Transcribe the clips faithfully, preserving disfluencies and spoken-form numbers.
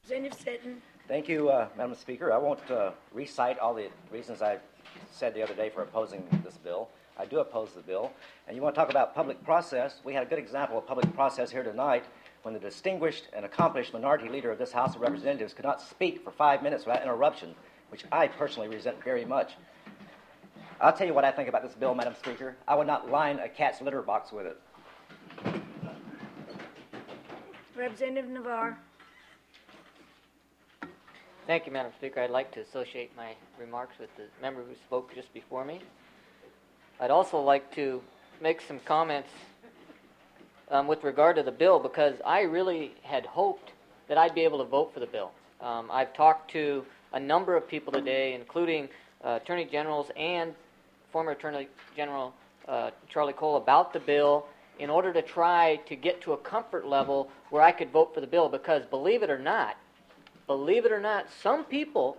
Representative Sitton. Thank you, uh, Madam Speaker. I won't uh, recite all the reasons I said the other day for opposing this bill. I do oppose the bill. And you want to talk about public process? We had a good example of public process here tonight when the distinguished and accomplished minority leader of this House of Representatives could not speak for five minutes without interruption, which I personally resent very much. I'll tell you what I think about this bill, Madam Speaker. I would not line a cat's litter box with it. Representative Navarre. Thank you, Madam Speaker. I'd like to associate my remarks with the member who spoke just before me. I'd also like to make some comments um, with regard to the bill, because I really had hoped that I'd be able to vote for the bill. Um, I've talked to a number of people today, including uh, Attorney Generals and former Attorney General uh, Charlie Cole, about the bill in order to try to get to a comfort level where I could vote for the bill, because believe it or not, Believe it or not, some people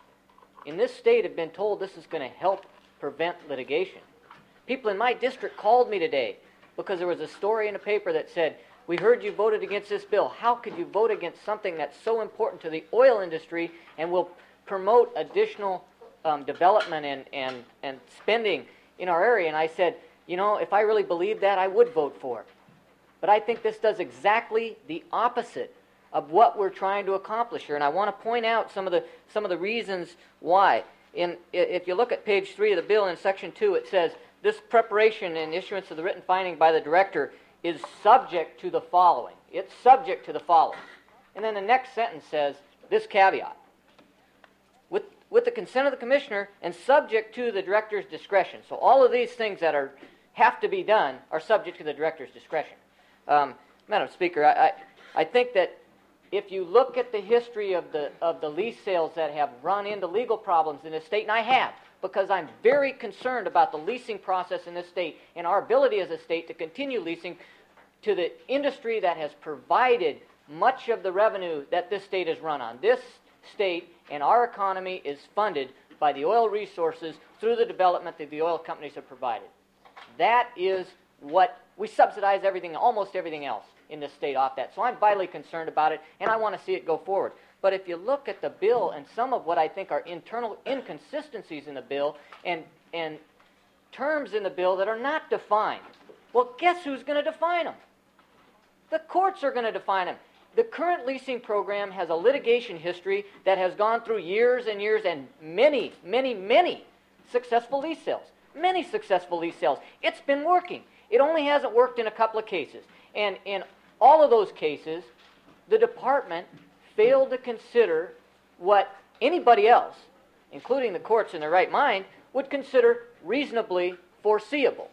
in this state have been told this is going to help prevent litigation. People in my district called me today because there was a story in a paper that said, "We heard you voted against this bill. How could you vote against something that's so important to the oil industry and will promote additional um, development and, and, and spending in our area?" And I said, you know, if I really believed that, I would vote for it. But I think this does exactly the opposite of what we're trying to accomplish here. And I want to point out some of the some of the reasons why. In, if you look at page three of the bill in section two, it says, this preparation and issuance of the written finding by the director is subject to the following. It's subject to the following. And then the next sentence says, this caveat. With, with the consent of the commissioner and subject to the director's discretion. So all of these things that are have to be done are subject to the director's discretion. Um, Madam Speaker, I, I, I think that if you look at the history of the of the lease sales that have run into legal problems in this state, and I have, because I'm very concerned about the leasing process in this state and our ability as a state to continue leasing to the industry that has provided much of the revenue that this state has run on. This state and our economy is funded by the oil resources through the development that the oil companies have provided. That is what we subsidize everything, almost everything else in this state off that. So I'm vitally concerned about it, and I want to see it go forward. But if you look at the bill and some of what I think are internal inconsistencies in the bill and, and terms in the bill that are not defined, well, guess who's going to define them? The courts are going to define them. The current leasing program has a litigation history that has gone through years and years and many, many, many successful lease sales. Many successful lease sales. It's been working. It only hasn't worked in a couple of cases. And in all of those cases, the department failed to consider what anybody else, including the courts in their right mind, would consider reasonably foreseeable.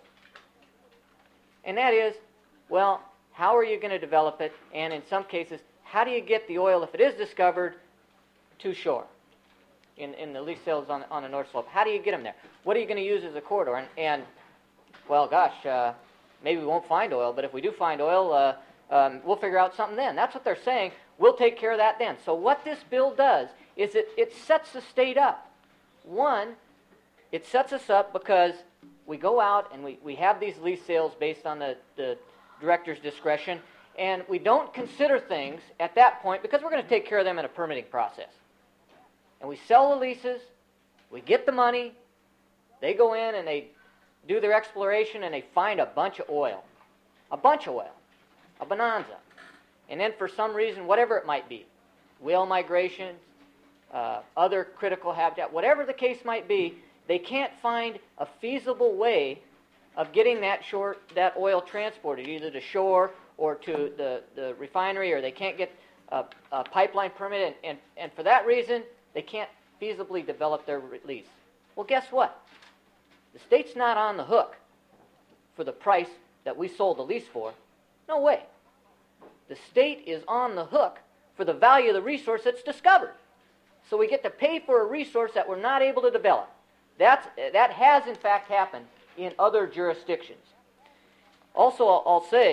And that is, well, how are you going to develop it? And in some cases, how do you get the oil, if it is discovered, to shore? In, in the lease sales on, on the North Slope. How do you get them there? What are you going to use as a corridor? And, and well, gosh, uh, maybe we won't find oil, but if we do find oil, uh, um, we'll figure out something then. That's what they're saying. We'll take care of that then. So what this bill does is it, it sets the state up. One, it sets us up because we go out and we, we have these lease sales based on the, the director's discretion, and we don't consider things at that point because we're going to take care of them in a permitting process. And we sell the leases, we get the money, they go in and they do their exploration and they find a bunch of oil. A bunch of oil. A bonanza. And then for some reason, whatever it might be, whale migration, uh, other critical habitat, whatever the case might be, they can't find a feasible way of getting that shore, that oil transported, either to shore or to the, the refinery, or they can't get a, a pipeline permit, and, and, and for that reason, they can't feasibly develop their lease. Well, guess what? The state's not on the hook for the price that we sold the lease for. No way. The state is on the hook for the value of the resource that's discovered. So we get to pay for a resource that we're not able to develop. That's, that has, in fact, happened in other jurisdictions. Also, I'll, I'll say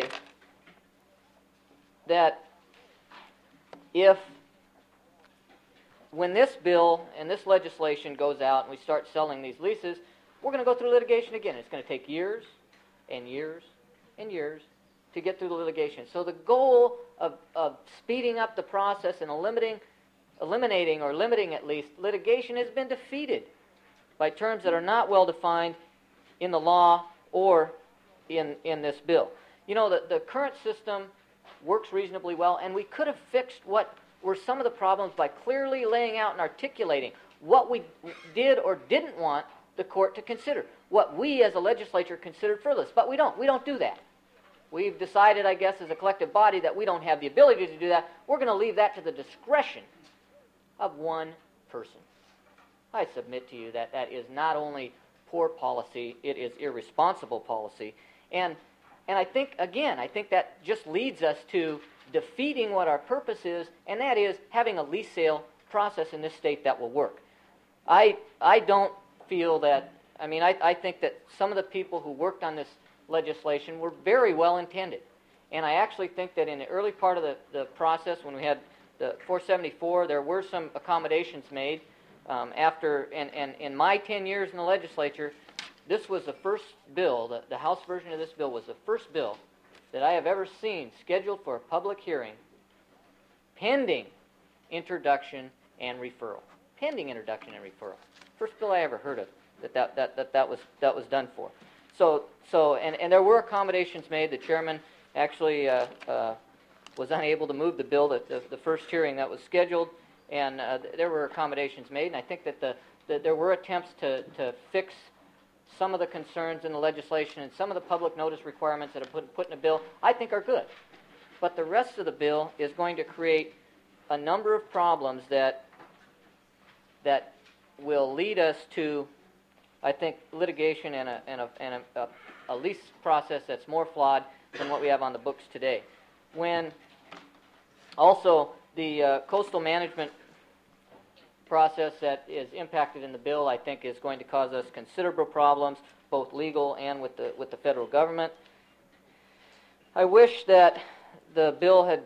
that if when this bill and this legislation goes out and we start selling these leases, we're going to go through litigation again. It's going to take years and years and years to get through the litigation. So the goal of, of speeding up the process and eliminating, eliminating or limiting at least litigation has been defeated by terms that are not well defined in the law or in, in this bill. You know, the, the current system works reasonably well, and we could have fixed what were some of the problems by clearly laying out and articulating what we did or didn't want the court to consider, what we as a legislature considered frivolous. But we don't. We don't do that. We've decided, I guess, as a collective body that we don't have the ability to do that. We're going to leave that to the discretion of one person. I submit to you that that is not only poor policy, it is irresponsible policy. And, and I think, again, I think that just leads us to defeating what our purpose is, and that is having a lease sale process in this state that will work. I, I don't feel that, I mean, I, I think that some of the people who worked on this legislation were very well intended. And I actually think that in the early part of the, the process, when we had the four seventy-four, there were some accommodations made. Um, after, and, and in my ten years in the legislature, this was the first bill, the, the House version of this bill was the first bill that I have ever seen scheduled for a public hearing pending introduction and referral. Pending introduction and referral. First bill I ever heard of that that, that, that, that, was, that was done for. So, so and, and there were accommodations made. The chairman actually uh, uh, was unable to move the bill, the, the, the first hearing that was scheduled, and uh, there were accommodations made. And I think that the, the there were attempts to, to fix some of the concerns in the legislation and some of the public notice requirements that are put, put in the bill, I think are good. But the rest of the bill is going to create a number of problems that that will lead us to, I think, litigation and a, and a, and a, a lease process that's more flawed than what we have on the books today. When also the uh, coastal management process that is impacted in the bill, I think, is going to cause us considerable problems, both legal and with the with the federal government. I wish that the bill had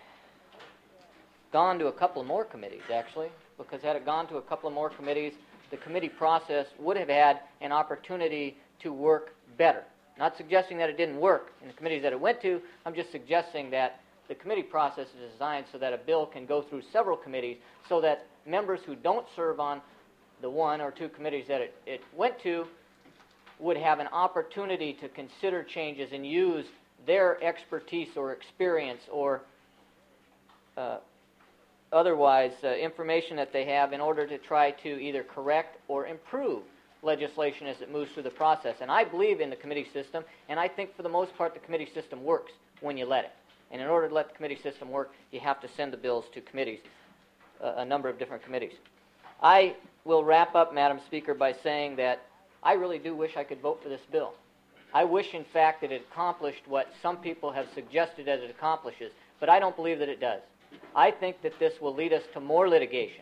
gone to a couple more committees, actually, because had it gone to a couple of more committees, the committee process would have had an opportunity to work better. Not suggesting that it didn't work in the committees that it went to, I'm just suggesting that the committee process is designed so that a bill can go through several committees so that members who don't serve on the one or two committees that it, it went to would have an opportunity to consider changes and use their expertise or experience or uh, otherwise uh, information that they have in order to try to either correct or improve legislation as it moves through the process. And I believe in the committee system, and I think for the most part the committee system works when you let it. And in order to let the committee system work, you have to send the bills to committees, uh, a number of different committees. I will wrap up, Madam Speaker, by saying that I really do wish I could vote for this bill. I wish, in fact, that it accomplished what some people have suggested that it accomplishes, but I don't believe that it does. I think that this will lead us to more litigation.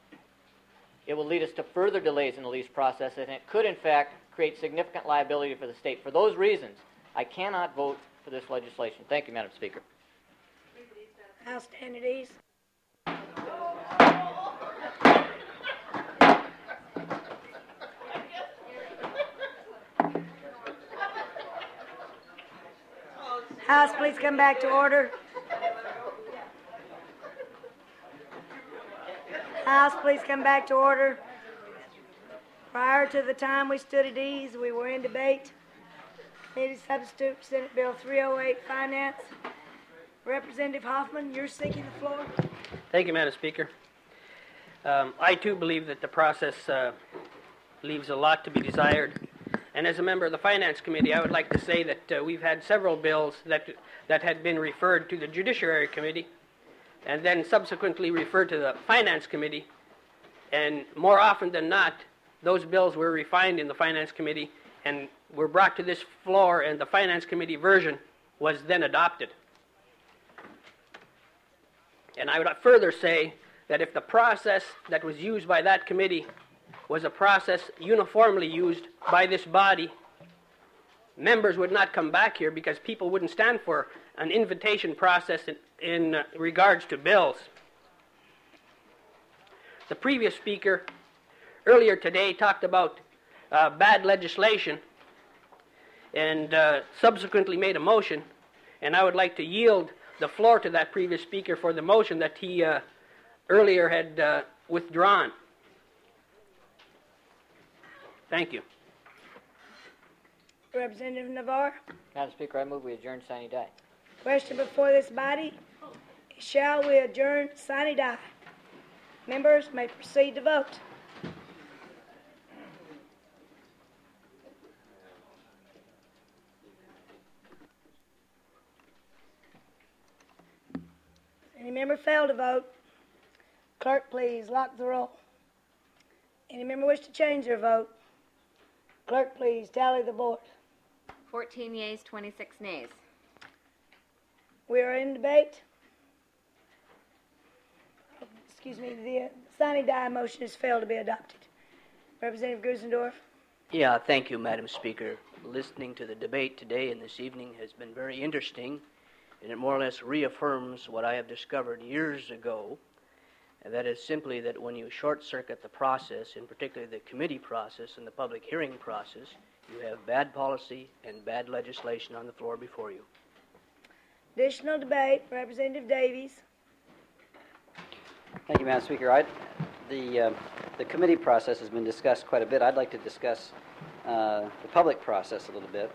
It will lead us to further delays in the lease process, and it could, in fact, create significant liability for the state. For those reasons, I cannot vote for this legislation. Thank you, Madam Speaker. House stand at ease. House, please come back to order. House, please come back to order. Prior to the time we stood at ease, we were in debate. Need to substitute Senate Bill three oh eight, Finance. Representative Hoffman, you're seeking the floor. Thank you, Madam Speaker. Um, I, too, believe that the process uh, leaves a lot to be desired. And as a member of the Finance Committee, I would like to say that uh, we've had several bills that, that had been referred to the Judiciary Committee and then subsequently referred to the Finance Committee. And more often than not, those bills were refined in the Finance Committee and were brought to this floor, and the Finance Committee version was then adopted. And I would further say that if the process that was used by that committee was a process uniformly used by this body, members would not come back here because people wouldn't stand for an invitation process in, in uh, regards to bills. The previous speaker earlier today talked about uh, bad legislation and uh, subsequently made a motion, and I would like to yield the floor to that previous speaker for the motion that he uh, earlier had uh, withdrawn. Thank you. Representative Navarre. Madam Speaker, I move we adjourn sine die. Question before this body. Shall we adjourn sine die? Members may proceed to vote. Any member fail to vote? Clerk, please lock the roll. Any member wish to change their vote? Clerk, please tally the board. fourteen yeas, twenty-six nays. We are in debate. Excuse me, the uh, sine die motion has failed to be adopted. Representative Grusendorf. Yeah, thank you, Madam Speaker. Listening to the debate today and this evening has been very interesting, and it more or less reaffirms what I have discovered years ago, and that is simply that when you short-circuit the process, in particular the committee process and the public hearing process, you have bad policy and bad legislation on the floor before you. Additional debate, Representative Davies. Thank you, Madam Speaker. I'd, the, uh, the committee process has been discussed quite a bit. I'd like to discuss uh, the public process a little bit.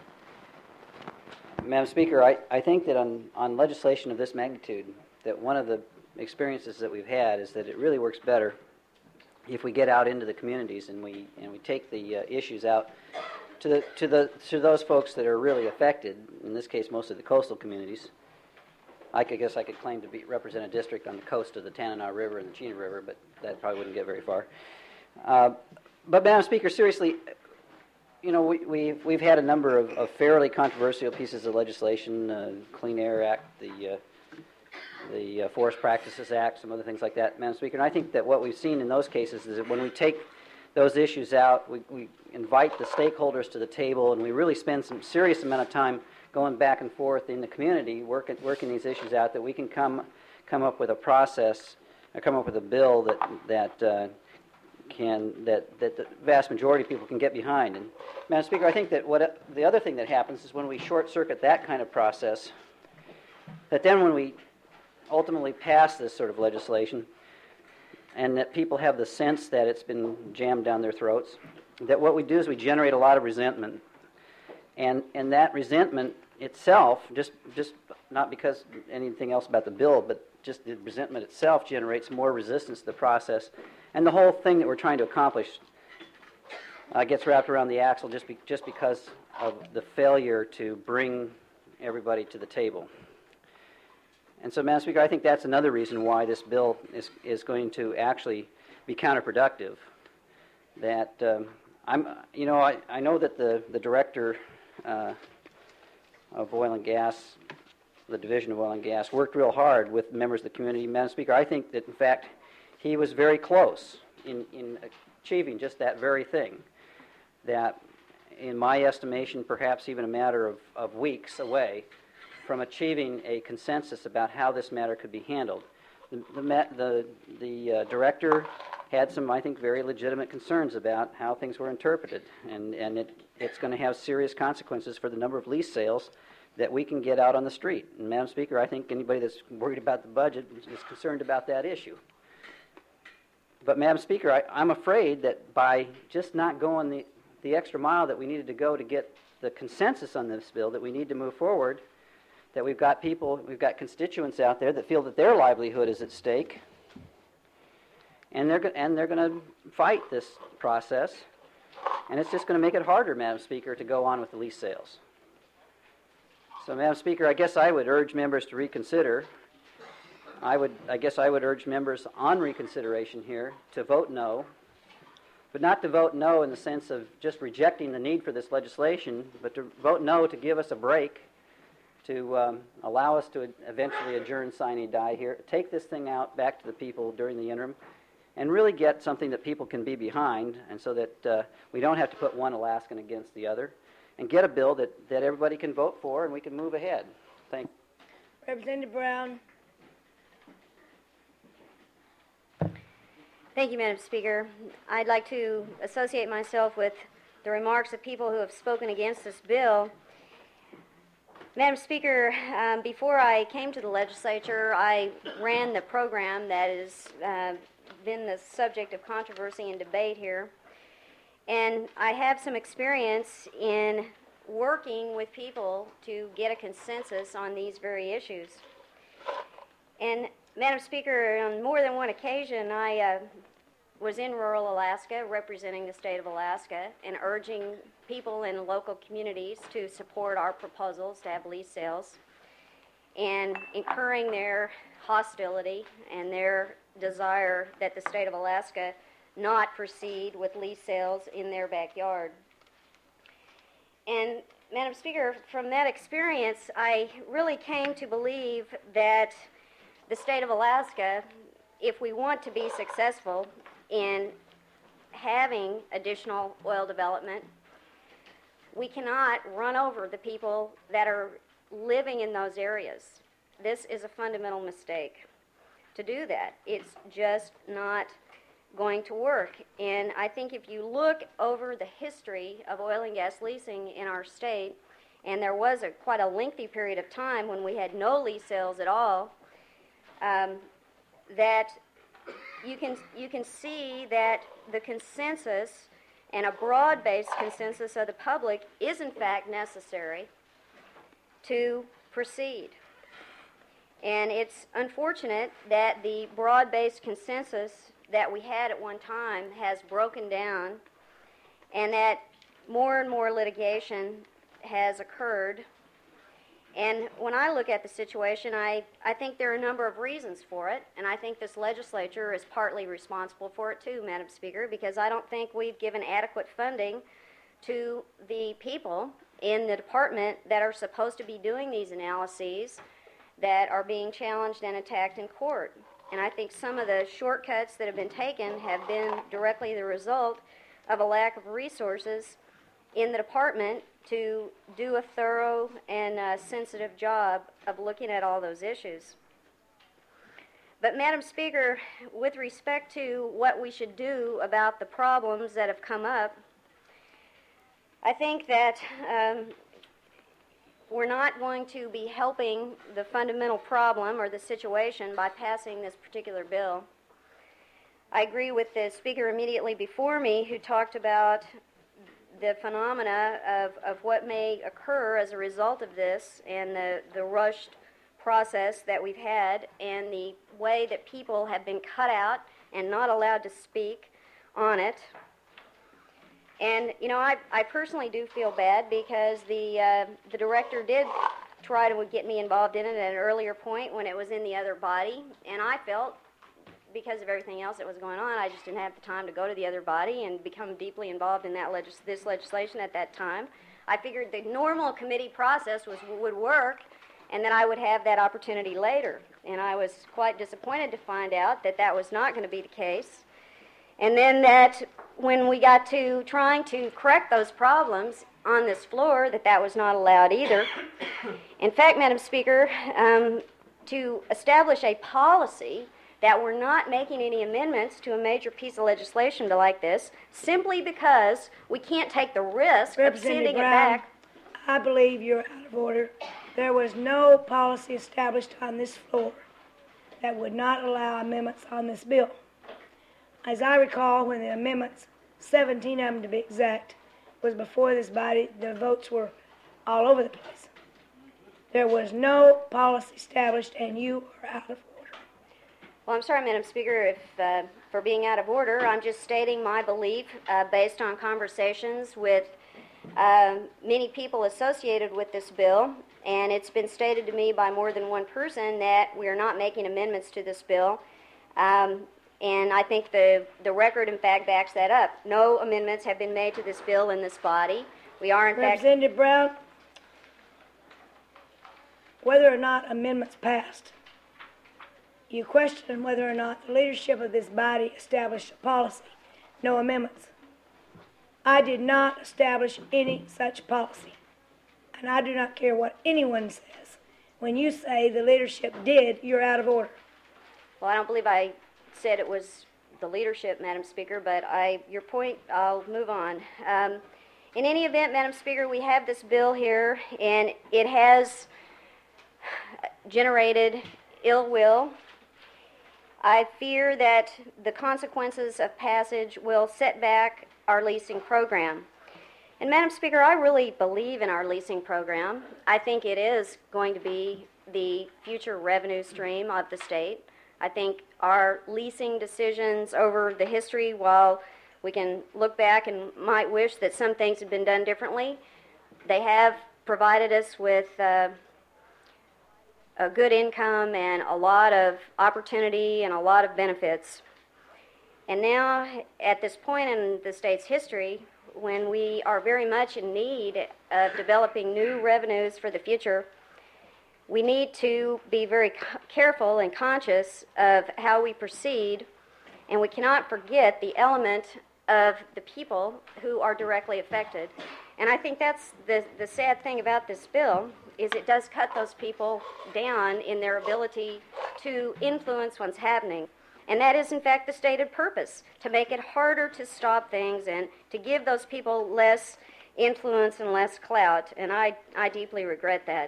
Madam Speaker, I, I think that on, on legislation of this magnitude, that one of the experiences that we've had is that it really works better if we get out into the communities and we and we take the uh, issues out to the to the to those folks that are really affected. In this case, most of the coastal communities. I could guess I could claim to be represent a district on the coast of the Tanana River and the Chena River, but that probably wouldn't get very far. Uh, but Madam Speaker, seriously, you know, we, we've we've had a number of, of fairly controversial pieces of legislation, uh, Clean Air Act, the uh, the uh, Forest Practices Act, some other things like that, Madam Speaker. And I think that what we've seen in those cases is that when we take those issues out, we, we invite the stakeholders to the table, and we really spend some serious amount of time going back and forth in the community, working working these issues out, that we can come come up with a process, or come up with a bill that that uh, can that that the vast majority of people can get behind. And Madam Speaker, I think that what the other thing that happens is when we short circuit that kind of process, that then when we ultimately pass this sort of legislation, and that people have the sense that it's been jammed down their throats, that what we do is we generate a lot of resentment, and and that resentment itself, just just not because anything else about the bill, but just the resentment itself generates more resistance to the process, and the whole thing that we're trying to accomplish uh, gets wrapped around the axle just be, just because of the failure to bring everybody to the table. And so, Madam Speaker, I think that's another reason why this bill is is going to actually be counterproductive. That um, I'm, you know, I, I know that the the director uh, of oil and gas, the Division of Oil and Gas, worked real hard with members of the community. Madam Speaker, I think that in fact he was very close in in achieving just that very thing. That, in my estimation, perhaps even a matter of, of weeks away from achieving a consensus about how this matter could be handled. The, the, the, the uh, director had some, I think, very legitimate concerns about how things were interpreted, and, and it, it's going to have serious consequences for the number of lease sales that we can get out on the street. And Madam Speaker, I think anybody that's worried about the budget is concerned about that issue. But Madam Speaker, I, I'm afraid that by just not going the, the extra mile that we needed to go to get the consensus on this bill, that we need to move forward, that we've got people, we've got constituents out there that feel that their livelihood is at stake, and they're go- and they're going to fight this process, and it's just going to make it harder, Madam Speaker, to go on with the lease sales. So, Madam Speaker, I guess I would urge members to reconsider. I would, I guess I would urge members on reconsideration here to vote no, but not to vote no in the sense of just rejecting the need for this legislation, but to vote no to give us a break, to um, allow us to eventually adjourn sine die here, take this thing out back to the people during the interim, and really get something that people can be behind, and so that uh, we don't have to put one Alaskan against the other, and get a bill that, that everybody can vote for and we can move ahead. Thank you. Representative Brown. Thank you, Madam Speaker. I'd like to associate myself with the remarks of people who have spoken against this bill. Madam Speaker, um, before I came to the legislature, I ran the program that has uh, been the subject of controversy and debate here. And I have some experience in working with people to get a consensus on these very issues. And, Madam Speaker, on more than one occasion, I uh, was in rural Alaska representing the state of Alaska and urging people in local communities to support our proposals to have lease sales and incurring their hostility and their desire that the state of Alaska not proceed with lease sales in their backyard. And, Madam Speaker, from that experience, I really came to believe that the state of Alaska, if we want to be successful in having additional oil development, we cannot run over the people that are living in those areas. This is a fundamental mistake. To do that, it's just not going to work. And I think if you look over the history of oil and gas leasing in our state, and there was a quite a lengthy period of time when we had no lease sales at all, um, that you can you can see that the consensus and a broad-based consensus of the public is in fact necessary to proceed. And it's unfortunate that the broad-based consensus that we had at one time has broken down and that more and more litigation has occurred. And when I look at the situation, I, I think there are a number of reasons for it, and I think this legislature is partly responsible for it too, Madam Speaker, because I don't think we've given adequate funding to the people in the department that are supposed to be doing these analyses that are being challenged and attacked in court. And I think some of the shortcuts that have been taken have been directly the result of a lack of resources in the department to do a thorough and uh, sensitive job of looking at all those issues. But, Madam Speaker, with respect to what we should do about the problems that have come up, I think that um, we're not going to be helping the fundamental problem or the situation by passing this particular bill. I agree with the speaker immediately before me who talked about the phenomena of, of what may occur as a result of this and the, the rushed process that we've had and the way that people have been cut out and not allowed to speak on it. And, you know, I, I personally do feel bad because the, uh, the director did try to get me involved in it at an earlier point when it was in the other body, and I felt, because of everything else that was going on, I just didn't have the time to go to the other body and become deeply involved in that legis- this legislation at that time. I figured the normal committee process was would work and that I would have that opportunity later. And I was quite disappointed to find out that that was not going to be the case. And then that when we got to trying to correct those problems on this floor, that that was not allowed either. In fact, Madam Speaker, um, to establish a policy that we're not making any amendments to a major piece of legislation like this, simply because we can't take the risk of sending it back. I believe you're out of order. There was no policy established on this floor that would not allow amendments on this bill. As I recall, when the amendments, seventeen of them to be exact, was before this body, the votes were all over the place. There was no policy established, and you are out of order. Well, I'm sorry, Madam Speaker, if uh, for being out of order. I'm just stating my belief uh, based on conversations with uh, many people associated with this bill, and it's been stated to me by more than one person that we are not making amendments to this bill. Um, and I think the, the record, in fact, backs that up. No amendments have been made to this bill in this body. We are, in fact... Representative Brown, whether or not amendments passed, you question whether or not the leadership of this body established a policy. No amendments. I did not establish any such policy. And I do not care what anyone says. When you say the leadership did, you're out of order. Well, I don't believe I said it was the leadership, Madam Speaker, but I, your point, I'll move on. Um, In any event, Madam Speaker, we have this bill here, and it has generated ill will. I fear that the consequences of passage will set back our leasing program. And Madam Speaker, I really believe in our leasing program. I think it is going to be the future revenue stream of the state. I think our leasing decisions over the history, while we can look back and might wish that some things had been done differently, they have provided us with uh, a good income and a lot of opportunity and a lot of benefits. And now, at this point in the state's history, when we are very much in need of developing new revenues for the future, we need to be very c- careful and conscious of how we proceed, and we cannot forget the element of the people who are directly affected. And I think that's the, the sad thing about this bill, is it does cut those people down in their ability to influence what's happening. And that is, in fact, the stated purpose, to make it harder to stop things and to give those people less influence and less clout. And I, I deeply regret that.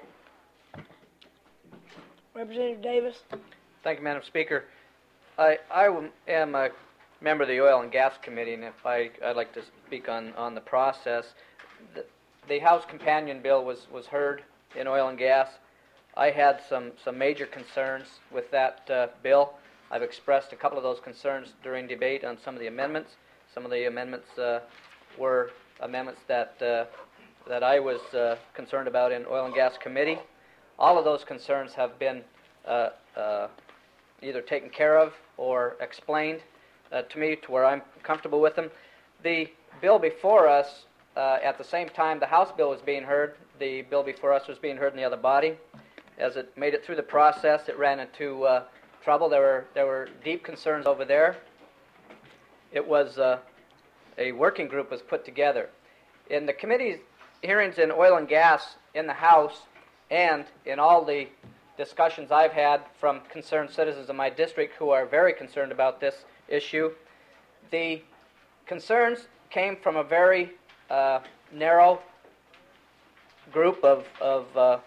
Representative Davis. Thank you, Madam Speaker. I, I am a member of the Oil and Gas Committee, and if I, I'd like to speak on, on the process. The, the House Companion Bill was, was heard in oil and gas. I had some, some major concerns with that uh, bill. I've expressed a couple of those concerns during debate on some of the amendments. Some of the amendments uh, were amendments that uh, that I was uh, concerned about in Oil and Gas Committee. All of those concerns have been uh, uh, either taken care of or explained uh, to me to where I'm comfortable with them. The bill before us, uh, at the same time the House bill was being heard, the bill before us was being heard in the other body. As it made it through the process, it ran into uh, trouble. There were there were deep concerns over there. It was uh, a working group was put together. In the committee's hearings in oil and gas in the House, and in all the discussions I've had from concerned citizens of my district who are very concerned about this issue, the concerns came from a very uh, narrow group of of, uh,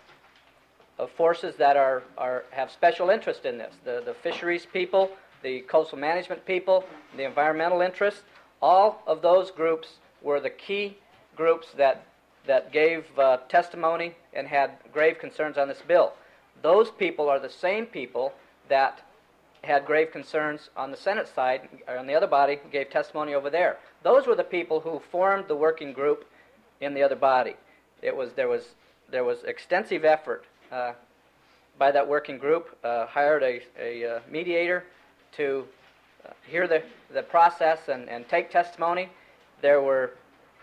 of forces that are, are have special interest in this. The, the fisheries people, the coastal management people, the environmental interests, all of those groups were the key groups that that gave uh, testimony and had grave concerns on this bill. Those people are the same people that had grave concerns on the Senate side, or on the other body, gave testimony over there. Those were the people who formed the working group in the other body. It was there was there was extensive effort uh, by that working group. Uh, hired a, a uh, mediator to uh, hear the the process and, and take testimony. There were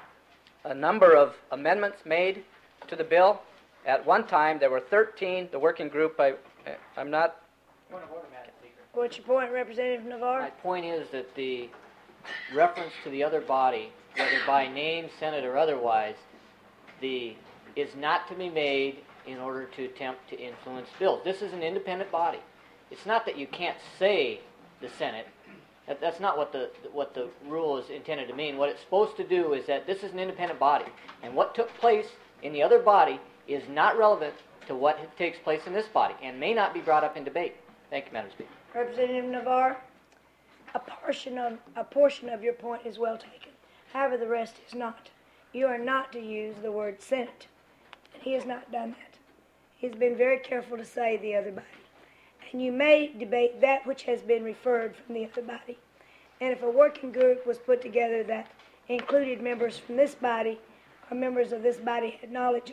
a number of amendments made to the bill. At one time, there were thirteen. The working group, I, I'm not... Point of order, Madam Speaker. What's your point, Representative Navarre? My point is that the reference to the other body, whether by name, Senate, or otherwise, the is not to be made in order to attempt to influence bills. This is an independent body. It's not that you can't say the Senate. That, that's not what the what the rule is intended to mean. What it's supposed to do is that this is an independent body, and what took place in the other body is not relevant to what takes place in this body, and may not be brought up in debate. Thank you, Madam Speaker. Representative Navarre, a portion of a portion of your point is well taken. However, the rest is not. You are not to use the word Senate, and he has not done that. He's been very careful to say the other body. And you may debate that which has been referred from the other body. And if a working group was put together that included members from this body or members of this body had knowledge of,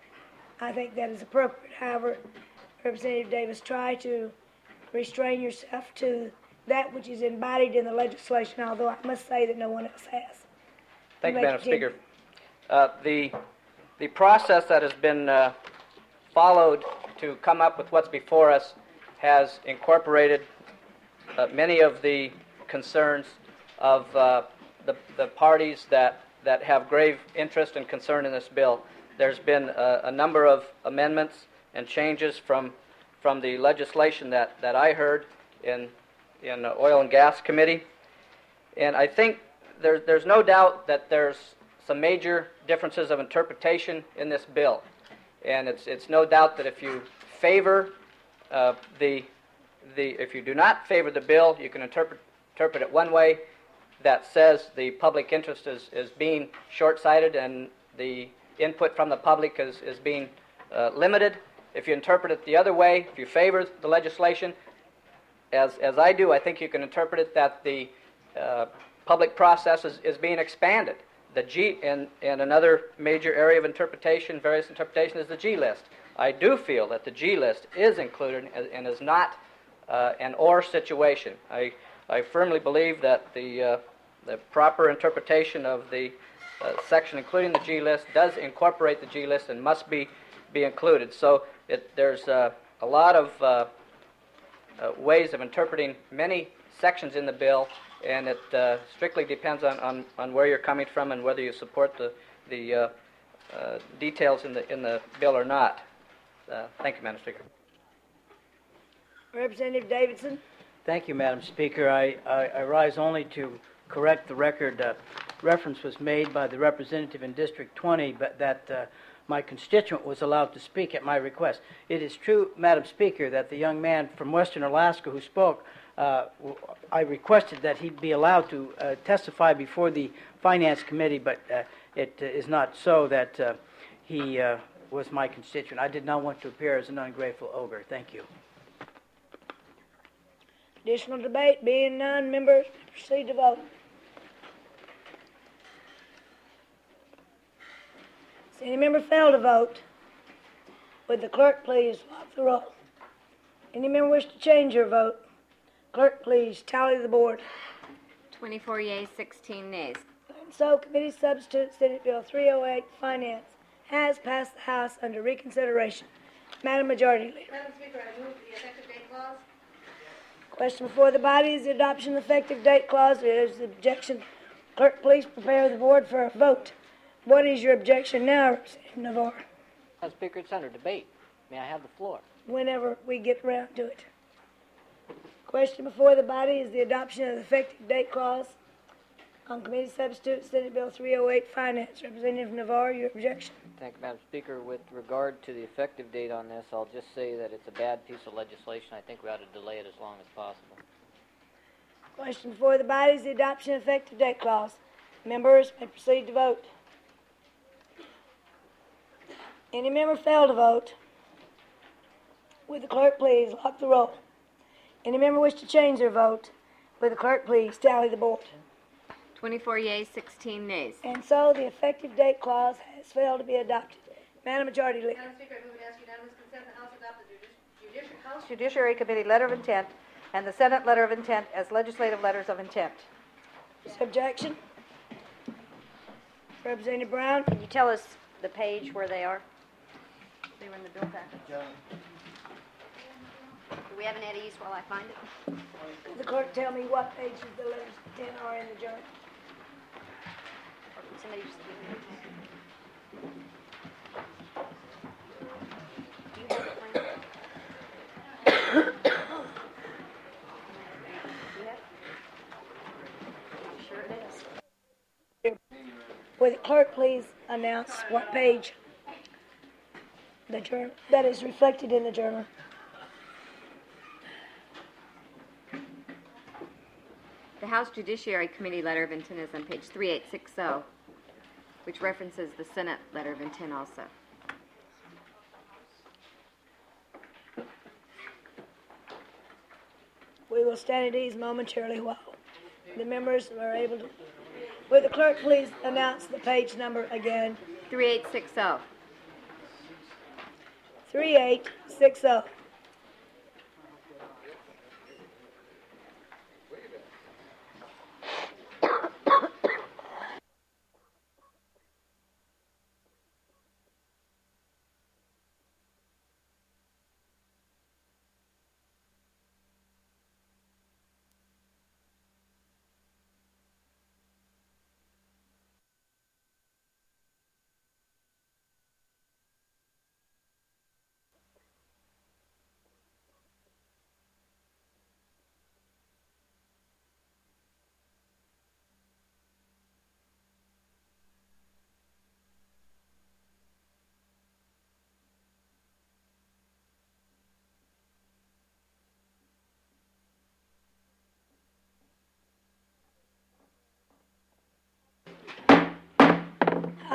I think that is appropriate. However, Representative Davis, try to restrain yourself to that which is embodied in the legislation, although I must say that no one else has. Thank you, may Madam continue. Speaker. Uh, the, the process that has been uh, followed to come up with what's before us has incorporated uh, many of the concerns of uh, the, the parties that, that have grave interest and concern in this bill. There's been a, a number of amendments and changes from, from the legislation that, that I heard in, in the Oil and Gas Committee. And I think there, there's no doubt that there's some major differences of interpretation in this bill. And it's, it's no doubt that if you favor uh, the, the, if you do not favor the bill, you can interpret, interpret it one way that says the public interest is, is being short-sighted and the input from the public is, is being uh, limited. If you interpret it the other way, if you favor the legislation, as, as I do, I think you can interpret it that the uh, public process is, is being expanded. The G, and, and another major area of interpretation, various interpretation, is the G list. I do feel that the G list is included and, and is not uh, an or situation. I, I firmly believe that the, uh, the proper interpretation of the uh, section including the G list does incorporate the G list and must be, be included. So it, there's uh, a lot of uh, uh, ways of interpreting many sections in the bill, and it uh, strictly depends on, on, on where you're coming from and whether you support the, the uh, uh, details in the, in the bill or not. Uh, thank you, Madam Speaker. Representative Davidson. Thank you, Madam Speaker. I, I, I rise only to correct the record. Uh, reference was made by the representative in District twenty, but that uh, my constituent was allowed to speak at my request. It is true, Madam Speaker, that the young man from Western Alaska who spoke, uh, I requested that he be allowed to uh, testify before the Finance Committee, but uh, it uh, is not so that uh, he uh, was my constituent. I did not want to appear as an ungrateful ogre. Thank you. Additional debate being none, members proceed to vote. Does any member fail to vote? Would the clerk please lock the roll? Any member wish to change your vote? Clerk, please tally the board. twenty-four yeas, sixteen nays. And so, committee substitute Senate Bill three oh eight, Finance, has passed the House under reconsideration. Madam Majority Leader. Madam Speaker, I move the effective date clause. Question before the body is the adoption of the effective date clause. There is the objection. Clerk, please prepare the board for a vote. What is your objection now, Representative Navarre? Madam Speaker, it's under debate. May I have the floor? Whenever we get around to it. Question before the body is the adoption of the effective date clause on committee substitute Senate Bill three oh eight, Finance. Representative Navarre, your objection. Thank you, Madam Speaker. With regard to the effective date on this, I'll just say that it's a bad piece of legislation. I think we ought to delay it as long as possible. Question before the body is the adoption of effective date clause. Members may proceed to vote. Any member fail to vote? Would the clerk please lock the roll? Any member wish to change their vote? Would the clerk please tally the board? twenty-four yeas, sixteen nays. And so the effective date clause has failed to be adopted. Madam Majority Leader. Madam Speaker, I move and ask unanimous consent the House adopt the Judici- Judici- House Judiciary Committee letter of intent and the Senate letter of intent as legislative letters of intent. Objection? Representative Brown. Can you tell us the page where they are? They were in the bill package. Do we have an Eddie East while I find it? Could the clerk tell me what pages the letters of intent are in the journal? Or can somebody just give me it? Do you have it, Frank? You have it? I'm sure it is. Would the clerk please announce what page the journal that is reflected in the journal? The House Judiciary Committee letter of intent is on page three eight six zero, which references the Senate letter of intent also. We will stand at ease momentarily while the members are able to. Would the clerk please announce the page number again? three eight six zero. three eight six zero.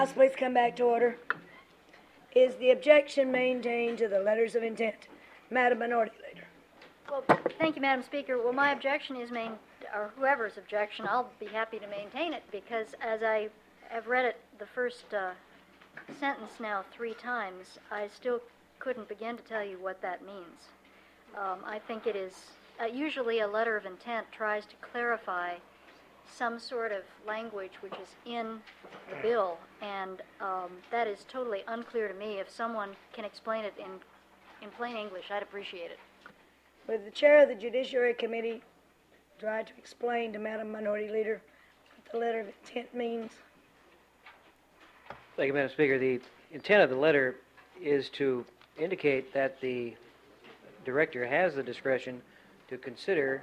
House please come back to order? Is the objection maintained to the letters of intent? Madam Minority Leader. Well, thank you, Madam Speaker. Well, my objection is main, or whoever's objection, I'll be happy to maintain it because as I have read it the first uh, sentence now three times, I still couldn't begin to tell you what that means. Um, I think it is, uh, usually a letter of intent tries to clarify some sort of language which is in the bill, and um, that is totally unclear to me. If someone can explain it in, in plain English, I'd appreciate it. Would the chair of the Judiciary Committee try to explain to Madam Minority Leader what the letter of intent means? Thank you, Madam Speaker. The intent of the letter is to indicate that the director has the discretion to consider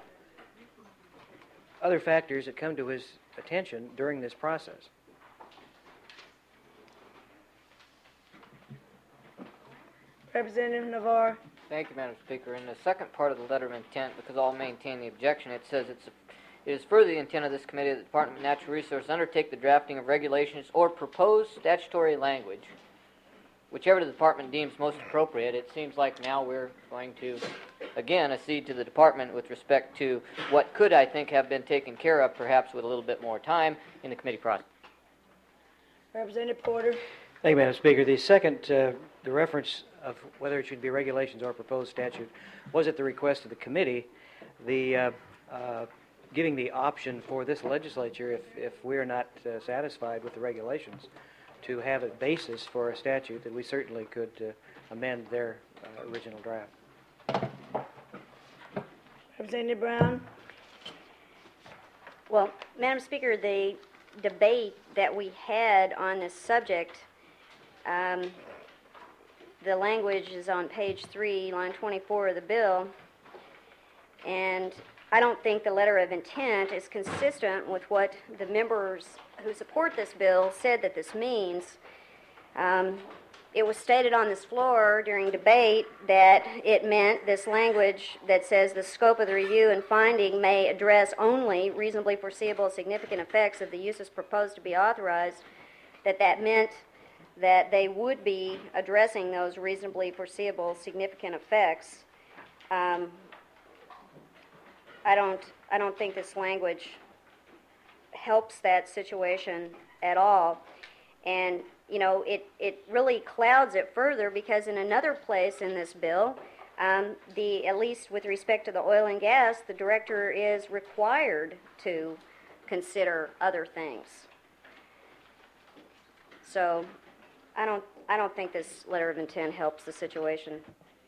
other factors that come to his attention during this process. Representative Navarre. Thank you, Madam Speaker. In the second part of the letter of intent, because I'll maintain the objection, it says it's it is further the intent of this committee that the Department of Natural Resources undertake the drafting of regulations or proposed statutory language, whichever the department deems most appropriate. It seems like now we're going to, again, accede to the department with respect to what could, I think, have been taken care of, perhaps with a little bit more time in the committee process. Representative Porter. Thank you, Madam Speaker. The second, uh, the reference of whether it should be regulations or proposed statute was at the request of the committee. The uh, uh, giving the option for this legislature, if, if we're not uh, satisfied with the regulations, to have a basis for a statute that we certainly could uh, amend their uh, original draft. Representative Brown. Well, Madam Speaker, the debate that we had on this subject, um, the language is on page three, line twenty-four of the bill, and I don't think the letter of intent is consistent with what the members who support this bill said that this means. Um, it was stated on this floor during debate that it meant this language that says the scope of the review and finding may address only reasonably foreseeable significant effects of the uses proposed to be authorized, that that meant that they would be addressing those reasonably foreseeable significant effects. Um, I don't, I don't think this language helps that situation at all. And, you know, it, it really clouds it further because in another place in this bill, um, the, at least with respect to the oil and gas, the director is required to consider other things. So I don't, I don't think this letter of intent helps the situation.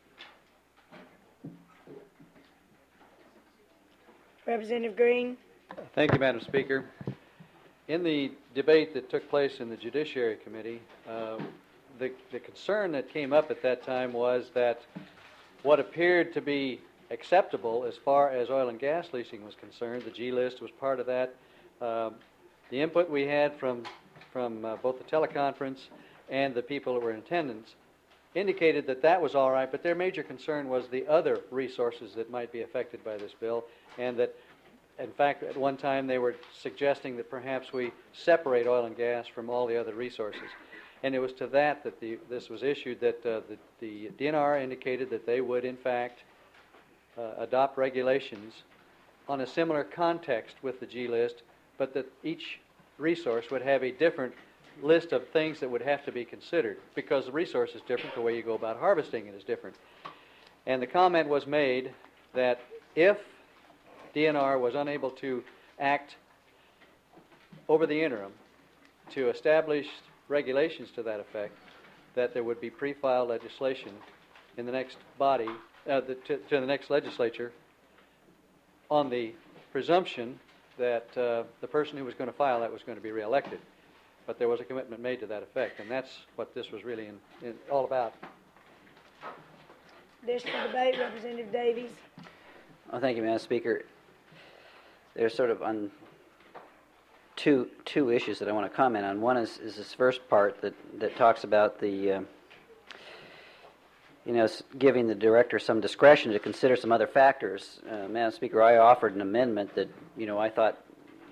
Representative Green. Thank you, Madam Speaker. In the debate that took place in the Judiciary Committee, uh, the, the concern that came up at that time was that what appeared to be acceptable as far as oil and gas leasing was concerned, the G list was part of that. Um, the input we had from, from uh, both the teleconference and the people that were in attendance indicated that that was all right, but their major concern was the other resources that might be affected by this bill, and that, in fact, at one time they were suggesting that perhaps we separate oil and gas from all the other resources. And it was to that that the, this was issued, that uh, the, the D N R indicated that they would, in fact, uh, adopt regulations on a similar context with the G list, but that each resource would have a different list of things that would have to be considered, because the resource is different, the way you go about harvesting it is different. And the comment was made that if D N R was unable to act over the interim to establish regulations to that effect, that there would be pre-filed legislation in the next body, uh, the, to, to the next legislature, on the presumption that uh, the person who was going to file that was going to be reelected. But there was a commitment made to that effect, and that's what this was really in, in all about. Additional debate, Representative Davies. Well, thank you, Madam Speaker. There's sort of on two two issues that I want to comment on. One is, is this first part that, that talks about the, uh, you know, giving the director some discretion to consider some other factors. Uh, Madam Speaker, I offered an amendment that, you know, I thought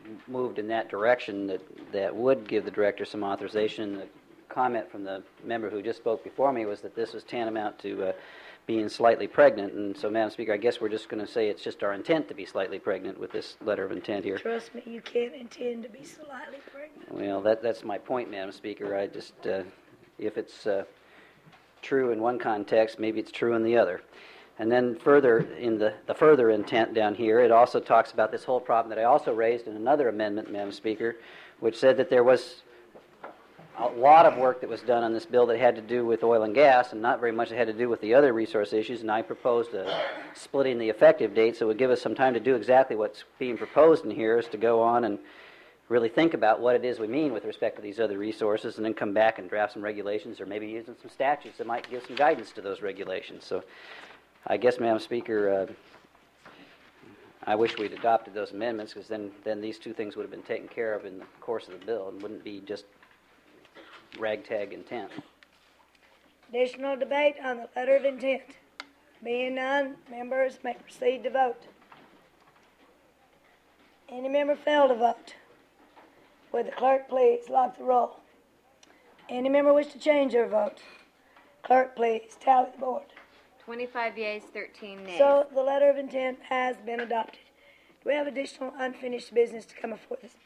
moved in that direction that, that would give the director some authorization. The comment from the member who just spoke before me was that this was tantamount to uh, being slightly pregnant, and so, Madam Speaker, I guess we're just going to say it's just our intent to be slightly pregnant with this letter of intent here. Trust me, you can't intend to be slightly pregnant. Well, that, that's my point, Madam Speaker. I just, uh, if it's uh, true in one context, maybe it's true in the other. And then further, in the, the further intent down here, it also talks about this whole problem that I also raised in another amendment, Madam Speaker, which said that there was a lot of work that was done on this bill that had to do with oil and gas and not very much that had to do with the other resource issues, and I proposed a splitting the effective date so it would give us some time to do exactly what's being proposed in here, is to go on and really think about what it is we mean with respect to these other resources, and then come back and draft some regulations or maybe using some statutes that might give some guidance to those regulations. So I guess, Madam Speaker, uh, I wish we'd adopted those amendments, because then, then these two things would have been taken care of in the course of the bill and wouldn't be just ragtag intent. Additional debate on the letter of intent. Being none, members may proceed to vote. Any member fail to vote? Would the clerk please lock the roll? Any member wish to change their vote? Clerk, please tally the board. twenty-five yeas, thirteen nays. So the letter of intent has been adopted. Do we have additional unfinished business to come before this?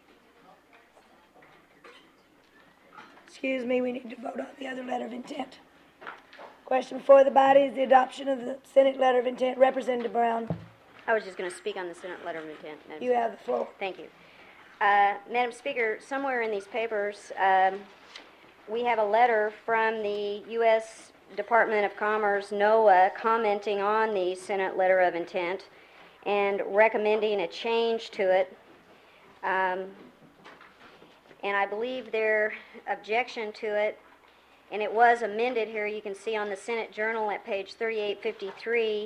Excuse me, we need to vote on the other letter of intent. Question before the body is the adoption of the Senate letter of intent. Representative Brown. I was just going to speak on the Senate letter of intent. Madam You Speaker. have the floor. Thank you. Uh, Madam Speaker, somewhere in these papers, um, we have a letter from the U S Department of Commerce, NOAA, commenting on the Senate letter of intent and recommending a change to it. Um, and I believe their objection to it, and it was amended here, you can see on the Senate Journal at page thirty-eight fifty-three.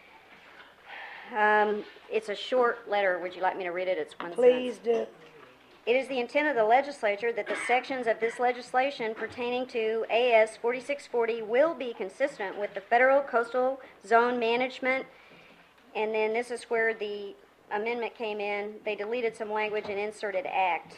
Um, it's a short letter. Would you like me to read it? It's one Please sentence. do. It is the intent of the legislature that the sections of this legislation pertaining to A S forty-six forty will be consistent with the federal coastal zone management. And then this is where the amendment came in. They deleted some language and inserted act.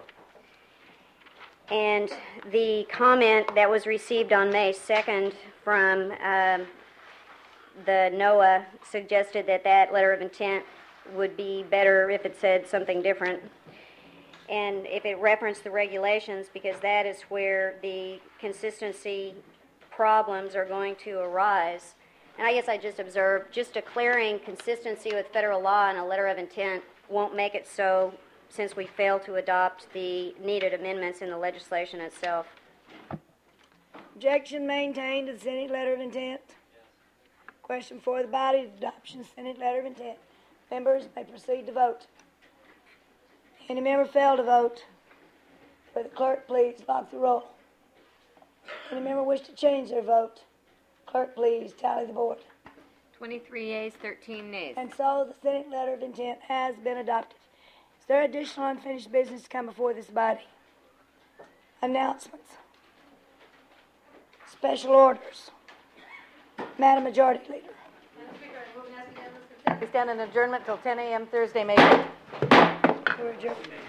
And the comment that was received on May second from um, the NOAA suggested that that letter of intent would be better if it said something different. And if it referenced the regulations, because that is where the consistency problems are going to arise. And I guess I just observed, just declaring consistency with federal law in a letter of intent won't make it so, since we failed to adopt the needed amendments in the legislation itself. Objection maintained to the Senate letter of intent. Question for the body, adoption of Senate letter of intent. Members may proceed to vote. Any member fail to vote? Will the clerk please lock the roll? Any member wish to change their vote? Clerk, please tally the board. twenty-three yeas, thirteen nays. And so the Senate letter of intent has been adopted. Is there additional unfinished business to come before this body? Announcements. Special orders. Madam Majority Leader. We stand in adjournment till ten a.m. Thursday, May fifth. We're adjourned.